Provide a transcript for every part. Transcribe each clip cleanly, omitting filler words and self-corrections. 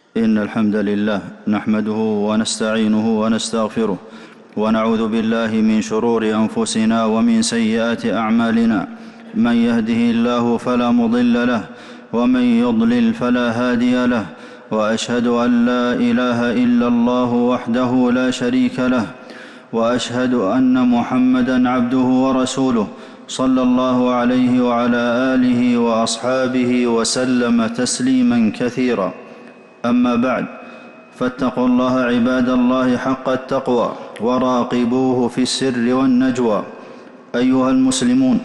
إن الحمد لله نحمده ونستعينه ونستغفره ونعوذ بالله من شرور أنفسنا ومن سيئات أعمالنا. من يهده الله فلا مضل له ومن يضلل فلا هادي له، وأشهد أن لا إله إلا الله وحده لا شريك له، وأشهد أن محمدًا عبده ورسوله صلى الله عليه وعلى آله وأصحابه وسلم تسليمًا كثيرا. أما بعد، فاتقوا الله عباد الله حق التقوى وراقبوه في السر والنجوى. أيها المسلمون،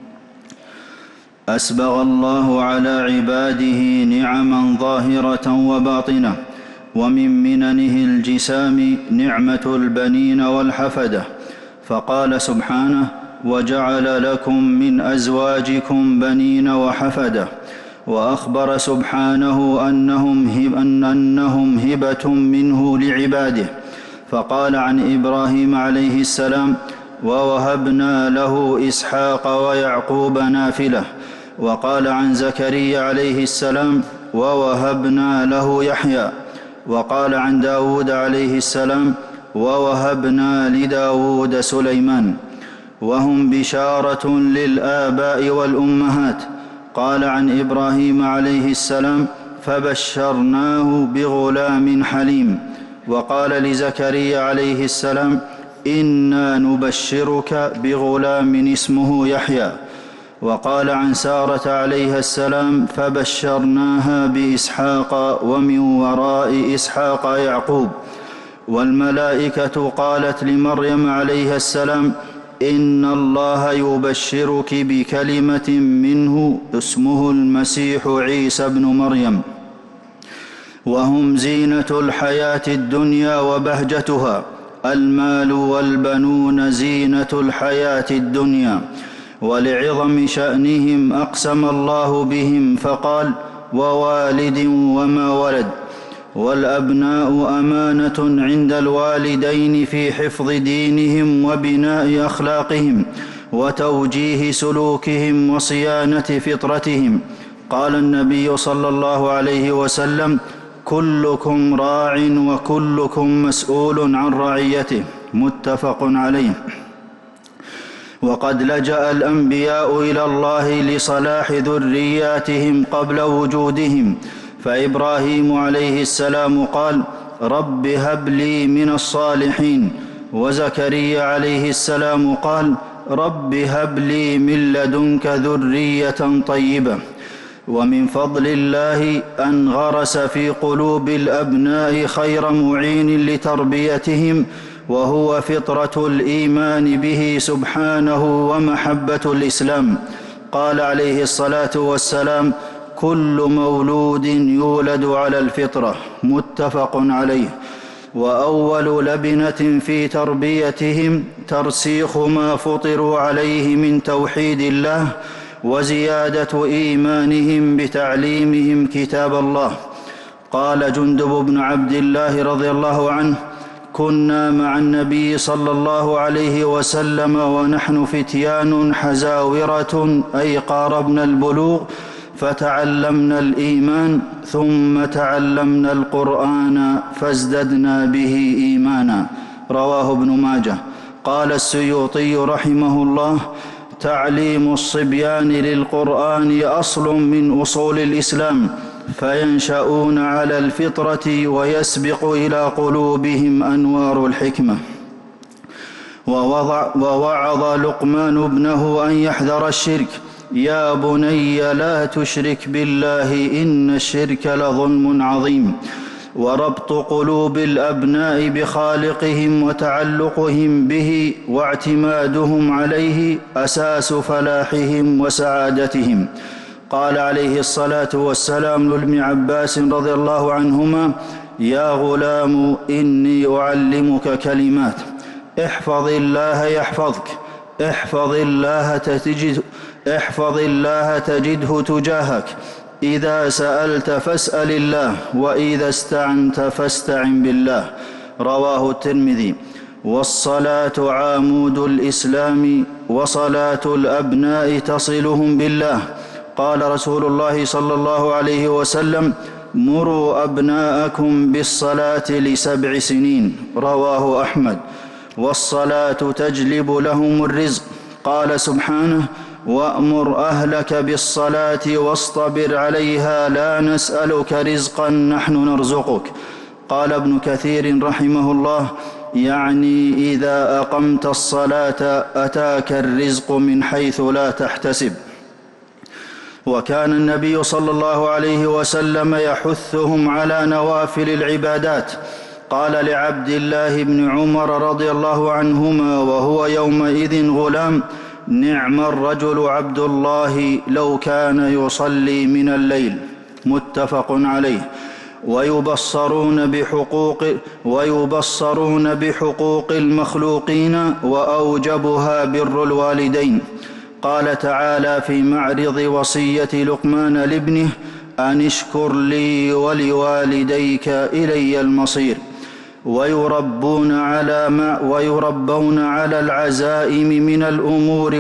أسبغ الله على عباده نعمًا ظاهرة وباطنة، ومن مننه الجسام نعمة البنين والحفدة، فقال سبحانه: وجعل لكم من أزواجكم بنين وحفدة. وأخبر سبحانه أنهم هبة منه لعباده، فقال عن إبراهيم عليه السلام: ووهبنا له إسحاق ويعقوب نافلة. وقال عن زكريا عليه السلام: ووهبنا له يحيى. وقال عن داود عليه السلام: ووهبنا لداود سليمان. وهم بشارة للآباء والأمهات. قال عن إبراهيم عليه السلام: فبشرناه بغلام حليم. وقال لزكريا عليه السلام: إنا نبشرك بغلام اسمه يحيى. وقال عن سارة عليها السلام: فبشرناها بإسحاق ومن وراء إسحاق يعقوب. والملائكة قالت لمريم عليها السلام: إن الله يبشرك بكلمة منه اسمه المسيح عيسى ابن مريم. وهم زينة الحياة الدنيا وبهجتها. المال والبنون زينة الحياة الدنيا. ولعظم شأنهم أقسم الله بهم فقال: ووالد وما ولد. والأبناء أمانة عند الوالدين في حفظ دينهم وبناء أخلاقهم وتوجيه سلوكهم وصيانة فطرتهم. قال النبي صلى الله عليه وسلم: كلكم راع وكلكم مسؤول عن رعيته. متفق عليه. وقد لجأ الأنبياء إلى الله لصلاح ذرياتهم قبل وجودهم، فإبراهيم عليه السلام قال: رب هب لي من الصالحين. وزكريا عليه السلام قال: رب هب لي من لدنك ذرية طيبة. ومن فضل الله أن غرس في قلوب الأبناء خير معين لتربيتهم، وهو فطرة الإيمان به سبحانه ومحبة الإسلام. قال عليه الصلاة والسلام: كل مولود يولد على الفطرة. متفق عليه. وأول لبنة في تربيتهم ترسيخ ما فطروا عليه من توحيد الله وزيادة إيمانهم بتعليمهم كتاب الله. قال جندب بن عبد الله رضي الله عنه: كنا مع النبي صلى الله عليه وسلم ونحن فتيان حزاورة أي قاربنا البلوغ، فتعلمنا الإيمان ثم تعلمنا القرآن فازددنا به إيمانا. رواه ابن ماجه. قال السيوطي رحمه الله: تعليم الصبيان للقرآن أصل من أصول الإسلام، فينشأون على الفطرة ويسبق إلى قلوبهم أنوار الحكمة. ووعظ لقمان ابنه أن يحذر الشرك: يا بني لا تشرك بالله إن الشرك لظلم عظيم. وربط قلوب الأبناء بخالقهم وتعلقهم به واعتمادهم عليه أساس فلاحهم وسعادتهم. قال عليه الصلاة والسلام لابن عباس رضي الله عنهما: يا غلام إني أعلمك كلمات، احفظ الله يحفظك، احفظ الله تجده تجاهك، إذا سألت فاسأل الله، وإذا استعنت فاستعن بالله. رواه الترمذي. والصلاة عمود الإسلام، وصلاة الأبناء تصلهم بالله. قال رسول الله صلى الله عليه وسلم: مروا أبناءكم بالصلاة ل7 سنين، رواه أحمد. والصلاة تجلب لهم الرزق. قال سبحانه: وأمر أهلك بالصلاة واصطبر عليها لا نسألك رزقا نحن نرزقك. قال ابن كثير رحمه الله: يعني إذا أقمت الصلاة أتاك الرزق من حيث لا تحتسب. وكان النبي صلى الله عليه وسلم يحثهم على نوافل العبادات. قال لعبد الله بن عمر رضي الله عنهما وهو يومئذ غلام: نعم الرجل عبد الله لو كان يصلي من الليل. متفق عليه. ويبصرون بحقوق المخلوقين وأوجبها بر الوالدين. قال تعالى في معرض وصية لقمان لابنه: أن اشكر لي ولوالديك إلي المصير. ويربون على العزائم من الأمور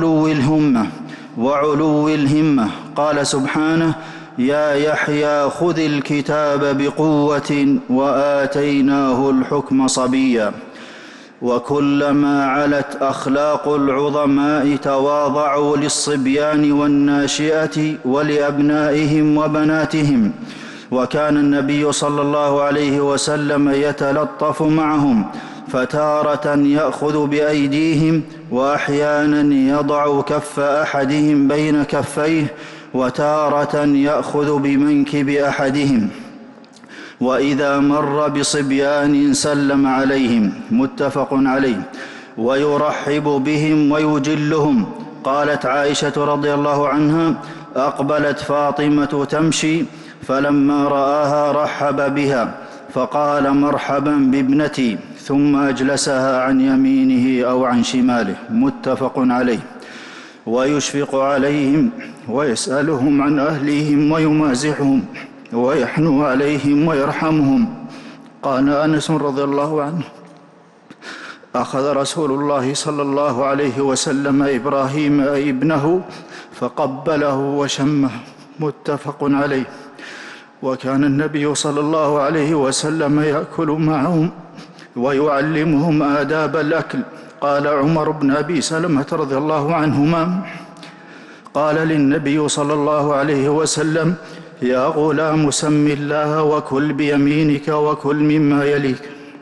وعلو الهمة. قال سبحانه: يا يحيى خذ الكتاب بقوة وآتيناه الحكم صبيا. وكلما علت أخلاق العظماء تواضعوا للصبيان والناشئة ولأبنائهم وبناتهم. وكان النبي صلى الله عليه وسلم يتلطف معهم، فتارة يأخذ بأيديهم، وأحيانا يضع كف أحدهم بين كفيه، وتارة يأخذ بمنكب أحدهم. وإذا مر بصبيان سلم عليهم. متفق عليه. ويرحب بهم ويجلهم. قالت عائشة رضي الله عنها: أقبلت فاطمة تمشي، فلما رآها رحب بها فقال: مرحبا بابنتي، ثم أجلسها عن يمينه أو عن شماله. متفق عليه. ويشفق عليهم ويسألهم عن أهليهم ويمازحهم ويحنو عليهم ويرحمهم. قال أنس رضي الله عنه: أخذ رسول الله صلى الله عليه وسلم إبراهيم أي ابنه فقبله وشمه. متفق عليه. وكان النبي صلى الله عليه وسلم يأكل معهم ويعلمهم آداب الأكل. قال عمر بن أبي سلمة رضي الله عنهما: قال للنبي صلى الله عليه وسلم: يا غلام سم الله وكل بيمينك وكل مما يليك.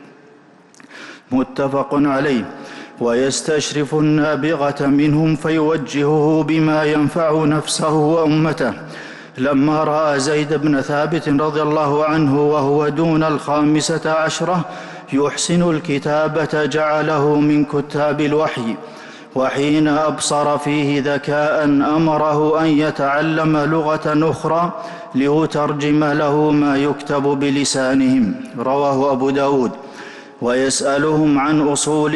متفق عليه. ويستشرف النابغة منهم فيوجهه بما ينفع نفسه وأمته. لما رأى زيد بن ثابت رضي الله عنه وهو دون 15 يحسن الكتابة جعله من كتاب الوحي، وحين أبصر فيه ذكاء أمره أن يتعلم لغة أخرى ليترجم له ما يكتب بلسانهم. رواه أبو داود. ويسألهم عن أصول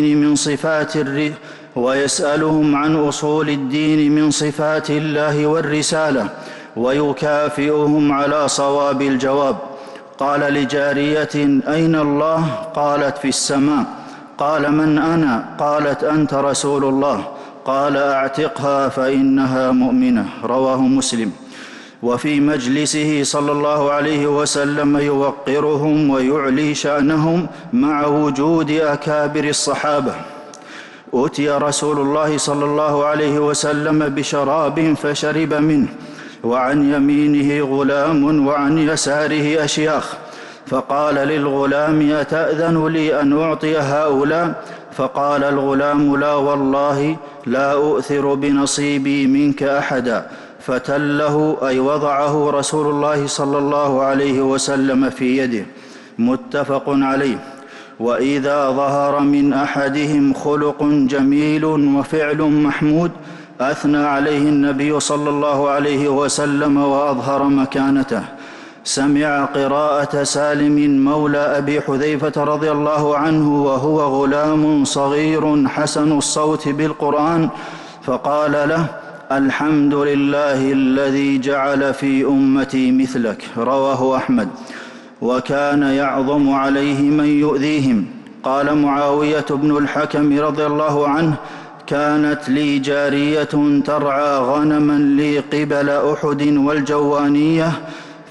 الدين من صفات الله والرسالة، ويكافئهم على صواب الجواب. قال لجارية: أين الله؟ قالت: في السماء. قال: من أنا؟ قالت: أنت رسول الله. قال: أعتقها فإنها مؤمنة. رواه مسلم. وفي مجلسه صلى الله عليه وسلم يوقرهم ويعلي شأنهم مع وجود أكابر الصحابة. أتي رسول الله صلى الله عليه وسلم بشراب فشرب منه، وعن يمينه غلام وعن يساره أشياخ، فقال للغلام: أتأذن لي أن أعطي هؤلاء؟ فقال الغلام: لا والله لا أؤثر بنصيبي منك أحدا. فتله أي وضعه رسول الله صلى الله عليه وسلم في يده. متفق عليه. وإذا ظهر من أحدهم خلق جميل وفعل محمود أثنى عليه النبي صلى الله عليه وسلم وأظهر مكانته. سمع قراءة سالم مولى أبي حذيفة رضي الله عنه وهو غلام صغير حسن الصوت بالقرآن، فقال له: الحمد لله الذي جعل في أمتي مثلك. رواه أحمد. وكان يعظم عليه من يؤذيهم. قال معاوية بن الحكم رضي الله عنه: كانت لي جارية ترعى غنما لي قبل أحد والجوانية،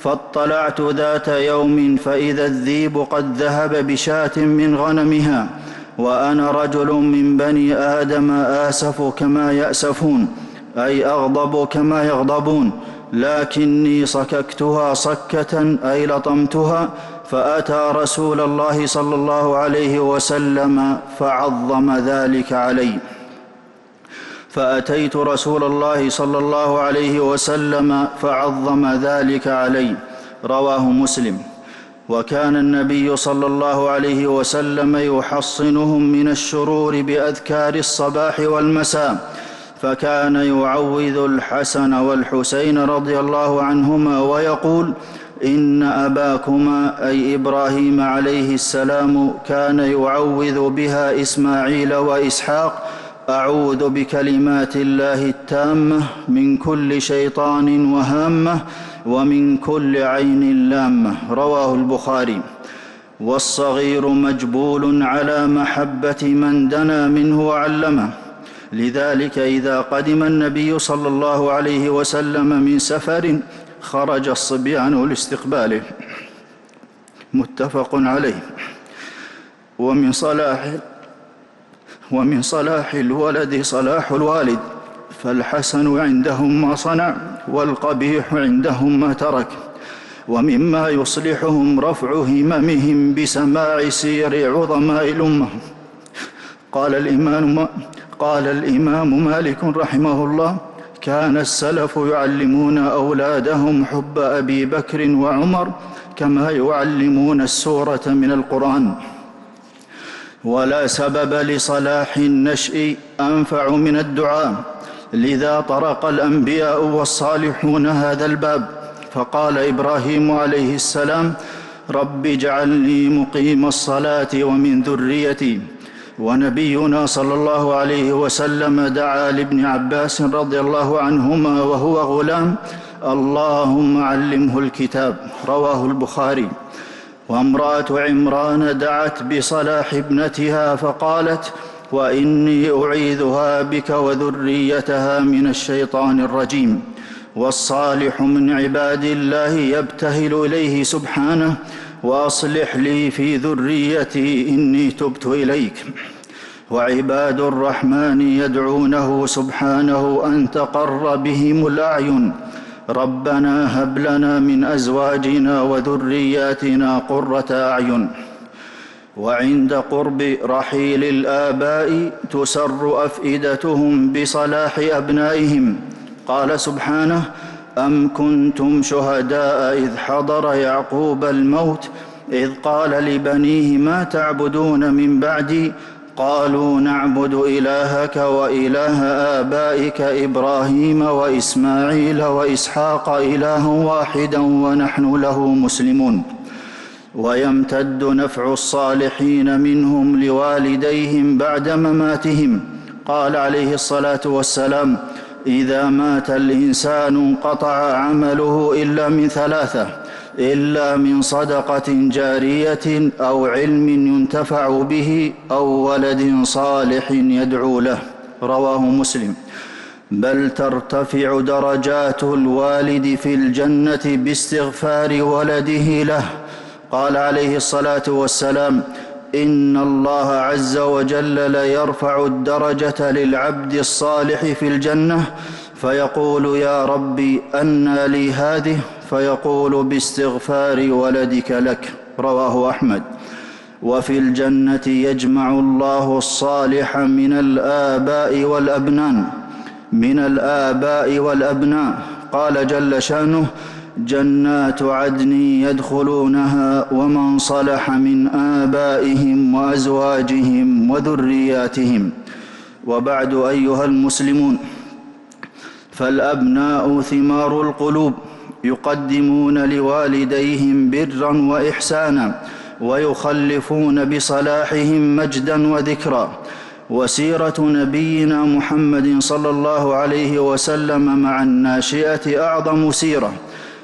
فاطلعت ذات يوم فإذا الذيب قد ذهب بشاة من غنمها، وأنا رجل من بني آدم آسف كما يأسفون، أي أغضب كما يغضبون، لكني صككتها صكة أي لطمتها، فأتى رسول الله صلى الله عليه وسلم فعظم ذلك علي. فأتيت رسول الله صلى الله عليه وسلم فعظم ذلك علي. رواه مسلم. وكان النبي صلى الله عليه وسلم يحصنهم من الشرور بأذكار الصباح والمساء، فكان يعوذ الحسن والحسين رضي الله عنهما ويقول: إن أباكما أي إبراهيم عليه السلام كان يعوذ بها إسماعيل وإسحاق: أعوذ بكلمات الله التامة من كل شيطان وهامة ومن كل عين لامة. رواه البخاري. والصغير مجبول على محبة من دنا منه وعلمه، لذلك إذا قدم النبي صلى الله عليه وسلم من سفر خرج الصبيان لاستقباله. متفق عليه. ومن صلاح الولد صلاح الوالد، فالحسن عندهم ما صنع والقبيح عندهم ما ترك. ومما يصلحهم رفع هممهم بسماع سير عظماء الأمة. قال الإمام مالك رحمه الله: كان السلف يعلمون أولادهم حب أبي بكر وعمر كما يعلمون السورة من القرآن. ولا سبب لصلاح النشء أنفع من الدعاء، لذا طرق الأنبياء والصالحون هذا الباب، فقال إبراهيم عليه السلام: رب اجعلني مقيم الصلاة ومن ذريتي. ونبينا صلى الله عليه وسلم دعا لابن عباس رضي الله عنهما وهو غلام: اللهم علمه الكتاب. رواه البخاري. وامرأة عمران دعت بصلاح ابنتها فقالت: وإني أعيذها بك وذريتها من الشيطان الرجيم. والصالح من عباد الله يبتهل إليه سبحانه: وأصلح لي في ذريتي إني تبت إليك. وعباد الرحمن يدعونه سبحانه أن تقر بهم الأعين: ربنا هب لنا من أزواجنا وذرياتنا قرة أعين. وعند قرب رحيل الآباء تسر أفئدتهم بصلاح أبنائهم. قال سبحانه: أم كنتم شهداء إذ حضر يعقوب الموت إذ قال لبنيه ما تعبدون من بعدي قالوا نعبد إلهك وإله آبائك إبراهيم وإسماعيل وإسحاق إلها واحدا ونحن له مسلمون. ويمتد نفع الصالحين منهم لوالديهم بعد مماتهم. قال عليه الصلاة والسلام: إذا مات الإنسان انقطع عمله إلا من ثلاثة: إلا من صدقة جارية أو علم ينتفع به أو ولد صالح يدعو له. رواه مسلم. بل ترتفع درجات الوالد في الجنة باستغفار ولده له. قال عليه الصلاة والسلام: إن الله عز وجل ليرفع الدرجة للعبد الصالح في الجنة فيقول: يا ربي أنى لي هذه؟ فيقول: باستغفار ولدك لك. رواه أحمد. وفي الجنة يجمع الله الصالح من الآباء والأبناء. قال جل شأنه: جنات عدن يدخلونها ومن صلح من آبائهم وأزواجهم وذرياتهم. وبعد أيها المسلمون، فالأبناء ثمار القلوب، يقدمون لوالديهم برا وإحسانا ويخلفون بصلاحهم مجدا وذكرا. وسيرة نبينا محمد صلى الله عليه وسلم مع الناشئة أعظم سيرة.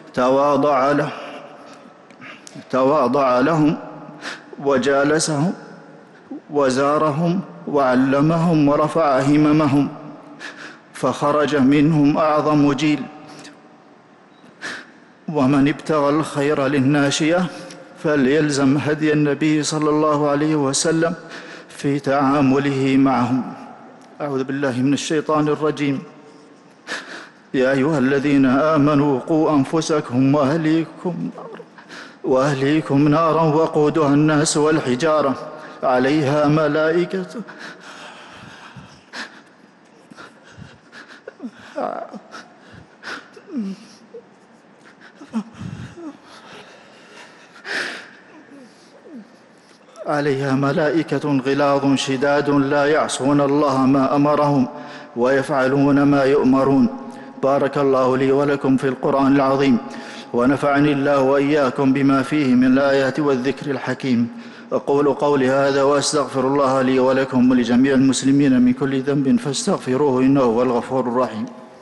تواضع لهم وجالسهم وزارهم وعلمهم ورفع هممهم، فخرج منهم أعظم جيل ومن ابتغى الخير للناشية فليلزم هدي النبي صلى الله عليه وسلم في تعامله معهم. أعوذ بالله من الشيطان الرجيم. يا أيها الذين آمنوا قوا أنفسكم وأهليكم نارا وقودها الناس والحجارة عليها ملائكة غلاظ شداد لا يعصون الله ما أمرهم ويفعلون ما يؤمرون. بارك الله لي ولكم في القرآن العظيم، ونفعني الله وإياكم بما فيه من الآيات والذكر الحكيم. أقول قولي هذا وأستغفر الله لي ولكم ولجميع المسلمين من كل ذنب فاستغفروه إنه هو الغفور الرحيم.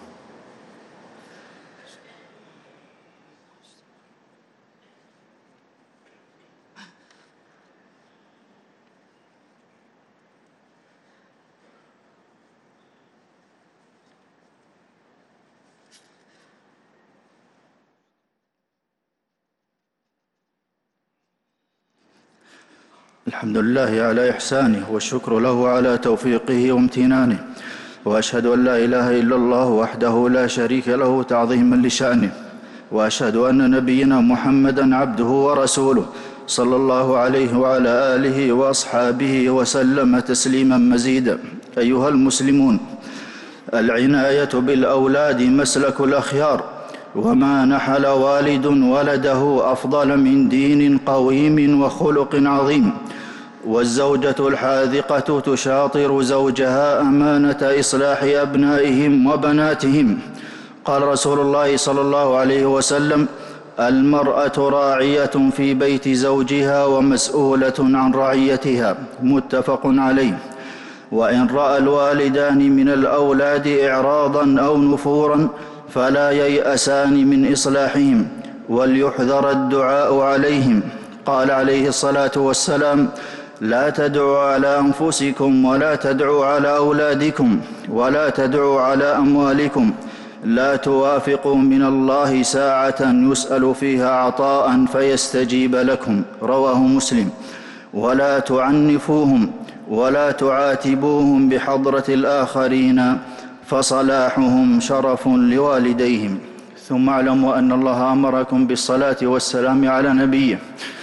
الحمد لله على إحسانه، والشكر له على توفيقه وامتنانه، وأشهد أن لا إله إلا الله وحده لا شريك له تعظيما لشأنه، وأشهد أن نبينا محمدًا عبده ورسوله صلى الله عليه وعلى آله وأصحابه وسلم تسليما مزيدا. أيها المسلمون، العناية بالأولاد مسلك الأخيار، وما نحل والد ولده أفضل من دين قويم وخلق عظيم. والزوجة الحاذقة تشاطر زوجها أمانة إصلاح أبنائهم وبناتهم. قال رسول الله صلى الله عليه وسلم: المرأة راعية في بيت زوجها ومسؤولة عن رعيتها. متفق عليه. وإن رأى الوالدان من الأولاد إعراضا أو نفورا فلا ييأسان من إصلاحهم، وليحذر الدعاء عليهم. قال عليه الصلاة والسلام: لا تدعوا على أنفسكم ولا تدعوا على أولادكم ولا تدعوا على أموالكم، لا توافقوا من الله ساعة يسأل فيها عطاء فيستجيب لكم. رواه مسلم. ولا تعنفوهم ولا تعاتبوهم بحضرة الآخرين، فصلاحهم شرف لوالديهم. ثم اعلموا أن الله أمركم بالصلاة والسلام على نبيه،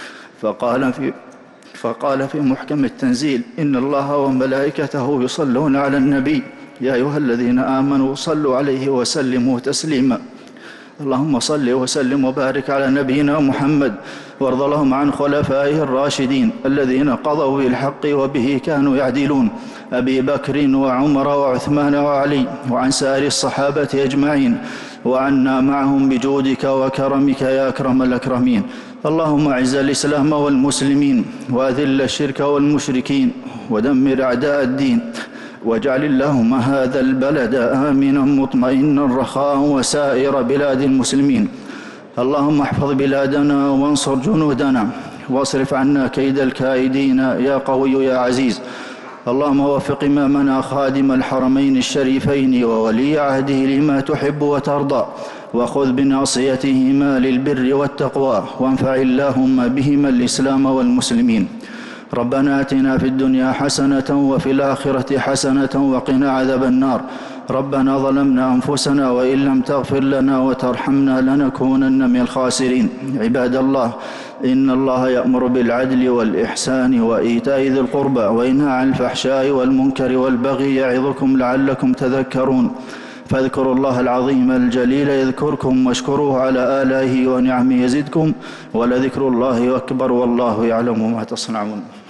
فقال في محكم التنزيل: إن الله وملائكته يصلون على النبي يا أيها الذين آمنوا صلوا عليه وسلموا تسليما. اللهم صل وسلم وبارك على نبينا محمد، وارض اللهم عن خلفائه الراشدين الذين قضوا بالحق وبه كانوا يعدلون، أبي بكر وعمر وعثمان وعلي، وعن سائر الصحابة أجمعين، وعنا معهم بجودك وكرمك يا أكرم الأكرمين. اللهم أعز الإسلام والمسلمين، وأذل الشرك والمشركين، ودمر أعداء الدين، واجعل اللهم هذا البلد آمنا مطمئنا رخاء وسائر بلاد المسلمين. اللهم احفظ بلادنا وانصر جنودنا، واصرف عنا كيد الكائدين يا قوي يا عزيز. اللهم وفق إمامنا خادم الحرمين الشريفين وولي عهده لما تحب وترضى، وخذ بناصيتهما للبر والتقوى، وانفع اللهم بهما الإسلام والمسلمين. ربنا آتنا في الدنيا حسنة وفي الآخرة حسنة وقنا عذاب النار. ربنا ظلمنا أنفسنا وإن لم تغفر لنا وترحمنا لنكونن من الخاسرين. عباد الله، إن الله يأمر بالعدل والإحسان وإيتاء ذي القربى وينهى عن الفحشاء والمنكر والبغي يعظكم لعلكم تذكرون. فاذكروا الله العظيم الجليل يذكركم، واشكروه على آلائه ونعمه يزدكم، ولذكر الله أكبر والله يعلم ما تصنعون.